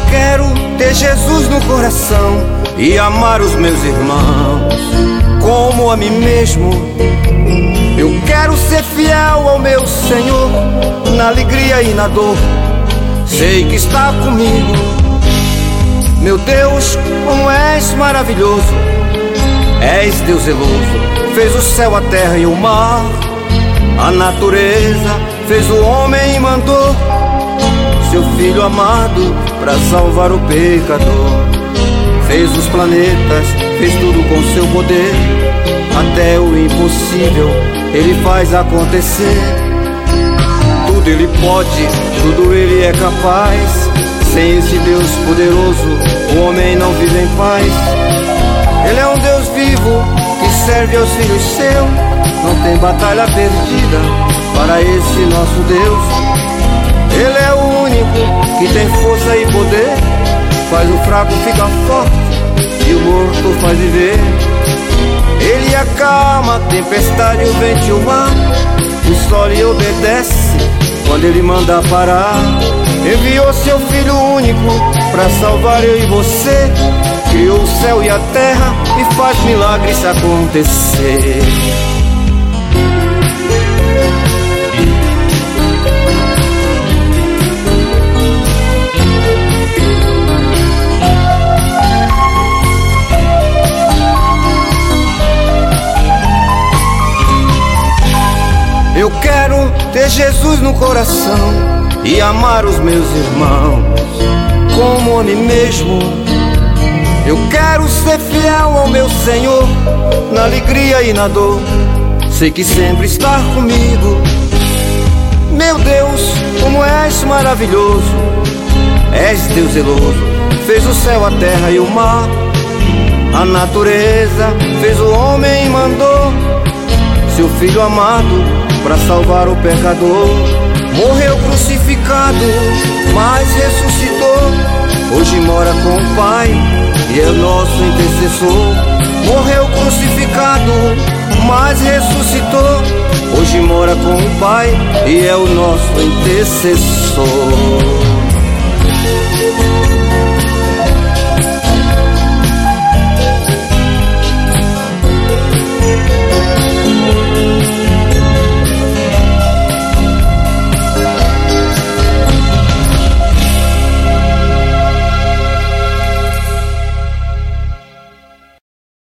quero ter Jesus no coração e amar os meus irmãos como a mim mesmo. Eu quero ser fiel ao meu Senhor na alegria e na dor. Sei que está comigo. Meu Deus, como és maravilhoso. És Deus zeloso, fez o céu, a terra e o mar. A natureza fez o homem e mandou seu filho amado para salvar o pecador. Fez os planetas, fez tudo com seu poder. Até o impossível ele faz acontecer. Tudo ele pode, tudo ele é capaz. Sem esse Deus poderoso, o homem não vive em paz. Ele é um Deus vivo que serve aos filhos seus. Não tem batalha perdida para esse nosso Deus. Ele é o único que tem força e poder. Faz o fraco ficar forte e o morto faz viver. Ele acalma a tempestade, o vento e o mar. O sol lhe obedece quando ele manda parar. Enviou seu filho único para salvar eu e você. Criou o céu e a terra e faz milagres acontecer. Eu quero ter Jesus no coração e amar os meus irmãos como a mim mesmo. Eu quero ser fiel ao meu Senhor na alegria e na dor. Sei que sempre está comigo. Meu Deus, como és maravilhoso. És Deus zeloso, fez o céu, a terra e o mar. A natureza fez o homem e mandou seu filho amado para salvar o pecador. Morreu crucificado, mas ressuscitou. Hoje mora com o Pai e é nosso intercessor. Morreu crucificado, mas ressuscitou. Hoje mora com o Pai e é o nosso intercessor.